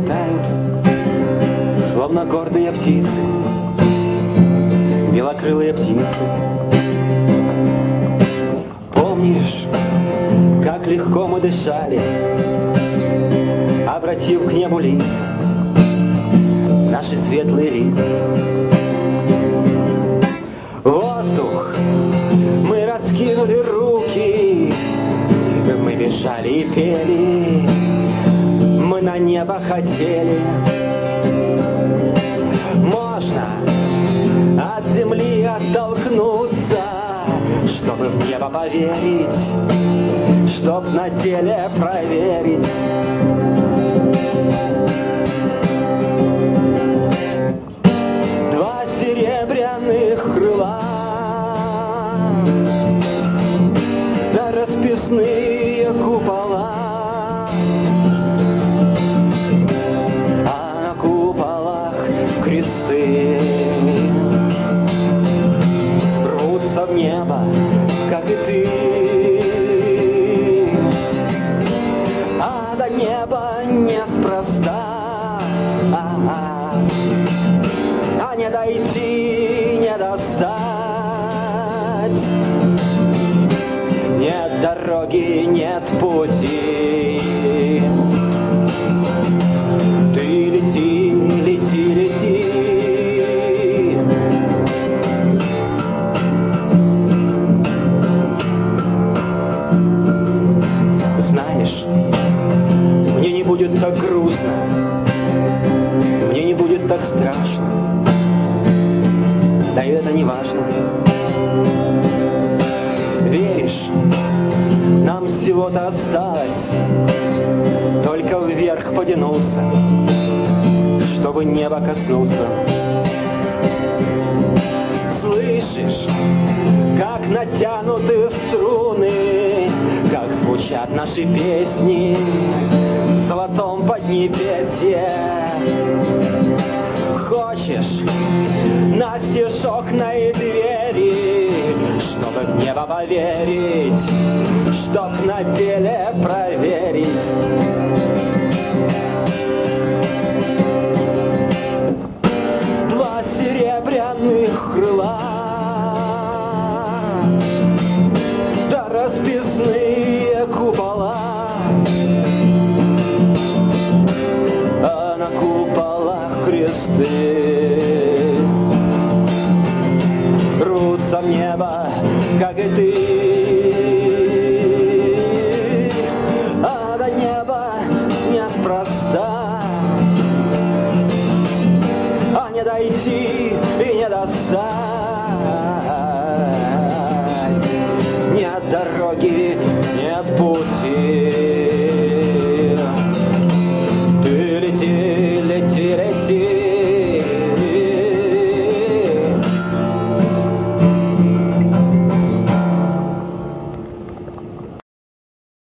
взлетают, словно гордые птицы, белокрылые птицы. Помнишь, как легко мы дышали, обратив к небу лица, наши светлые лица. Воздух, мы раскинули руки, мы бежали и пели, мы на небо хотели. Можно от земли оттолкнуться, чтобы в небо поверить, чтоб на деле проверить. Два серебряных крыла, да расписные купола, а на куполах кресты рвутся в небо, как и ты. А до неба неспроста, а не дойти, не достать. Нет дороги, нет пути. Ты лети, лети, лети. Знаешь, мне не будет так грустно, мне не будет так страшно, да и это не важно. Веришь, нам всего-то осталось только вверх потянуться, чтобы небо коснуться. Слышишь, как натянуты струны, как звучат наши песни в золотом поднебесье. Хочешь настежь окна и двери, чтобы в небо поверить, чтоб на деле проверить. Два серебряных крыла, да расписные купола, а на куполах кресты рвутся в небо, как и ты. А до неба неспроста, а не дойти и не достать. Нет дороги, нет пути.